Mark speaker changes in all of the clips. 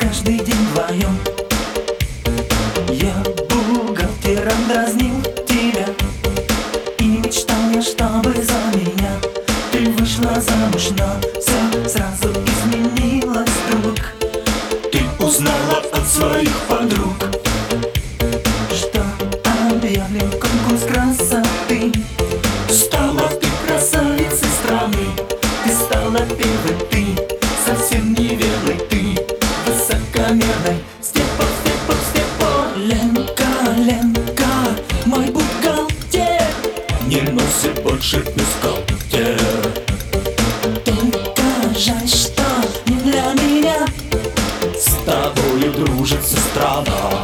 Speaker 1: каждый день вдвоем. Я бухгалтером дразнил тебя, и мечтал я, чтобы за меня ты вышла замуж, но все сразу изменилось вдруг. Ты узнала от своих подруг, что объявлен конкурс красоты. Стала ты красавицей страны, ты стала первой, ты совсем неверной, ты высокомерной. С тех пор, Ленка, Ленка, мой бухгалтер не носит больше бюстгальтер. Только жаль, что не для меня с тобою дружится страна.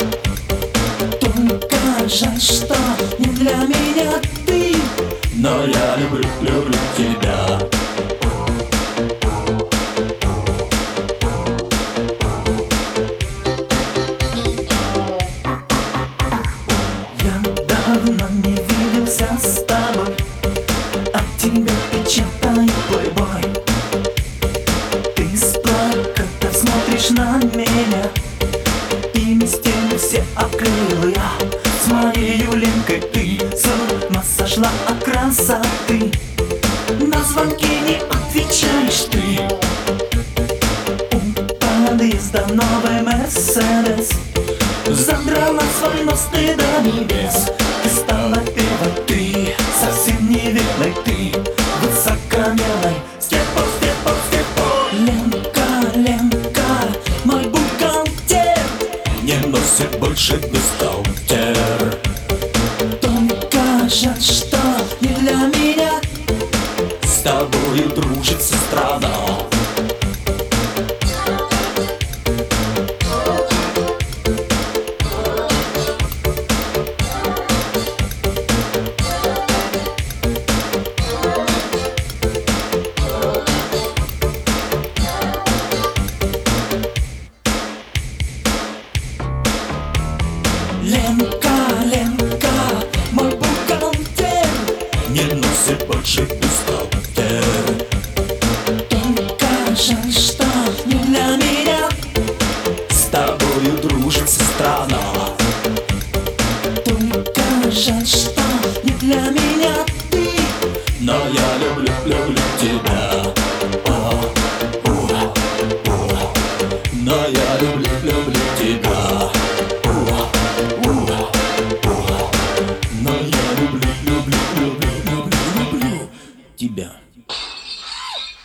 Speaker 1: Только жаль, что не для меня ты, но я люблю, люблю тебя. Я давно не виделся с тобой, а тебе печатаю плейбой. Ты с плаката смотришь на меня, и мистери все открыла я. С моей Ленкой ты с ума сошла от красоты. На звонки не отвечаешь ты. У подъезда новый Мерседес, задрала свой нос ты до небес. Ты стала первой, ты совсем неверной, ты высокомерной. С тех пор, Ленка, Ленка, мой бухгалтер не носит больше бюстгальтер. Только жаль, что не для меня с тобою дружится страна. Ленка, Ленка, мой бухгалтер не носит больше бюстгальтер. Только жаль, что не для меня с тобою дружится страна. Только жаль, что не для меня ты, но я люблю, люблю тебя. Но я люблю, люблю тебя.